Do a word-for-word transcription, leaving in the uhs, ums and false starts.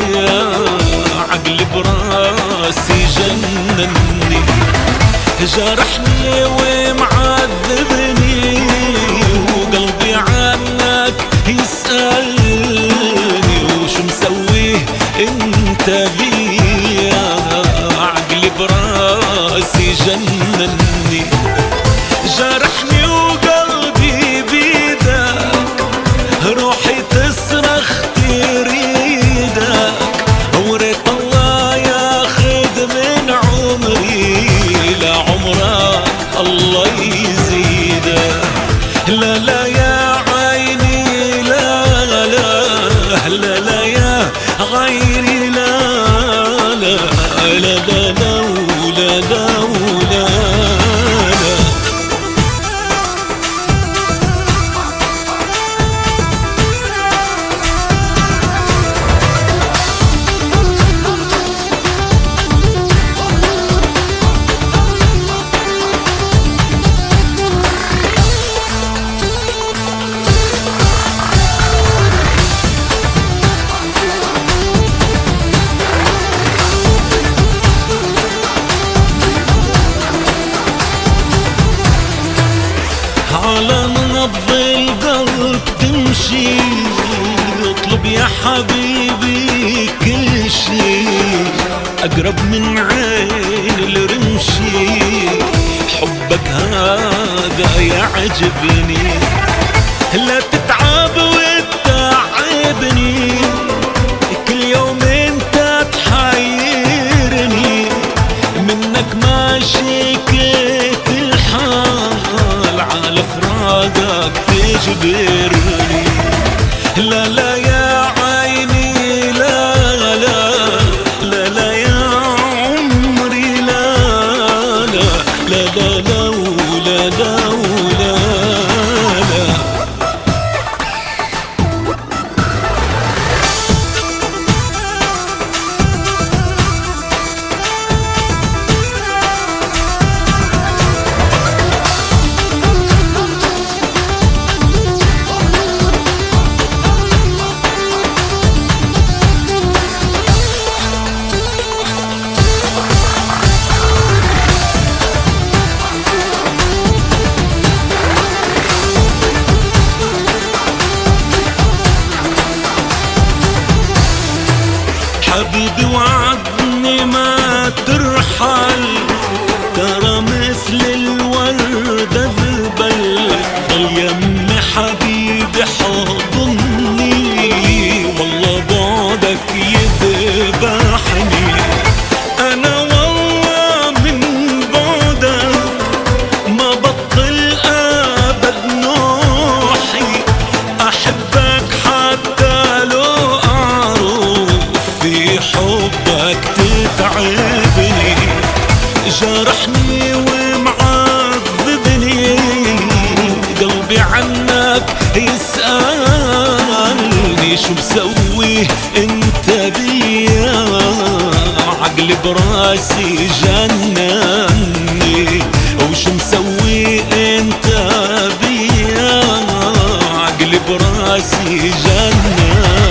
عقلي براسي جنني، جرحني ومعذبني، وقلبي عنك يسألني وشو مسويه انت بيا. عقلي براسي جنني، جرحني وقلبي بيدك، روحي تصرخ تريدك، وريت الله ياخذ من عمري لعمرك الله يزيده. لا لا يا عيني لا لا لا لا يا غيري لا لا لا لا لا لا لا لا. على نبض القلب تمشي، اطلب يا حبيبي كل شي، اقرب من عين الرمشي، حبك هذا يعجبني، لا تتعب وتتعبني، كل يوم انت تحيرني، منك ما شكيت الحال، على فراقك تجبرني. لا لا يا عيني لا لا لا لا يا عمري لا لا لا لا لا لا لا لا. حبيبي وعدني ما ترحل، ترى مثل الوردة ذبل، اليم حبيبي حضني، والله بعدك يذبحني، أنا والله من بعدك ما بطل أبد نوحي، أحبك حتى لو في حبك تتعبني، جرحني ومعذبني، قلبي عنك يسألني شو مسويه انت بيا. عقلي براسي جنني، وشو مسويه انت بيا. عقلي براسي جنني.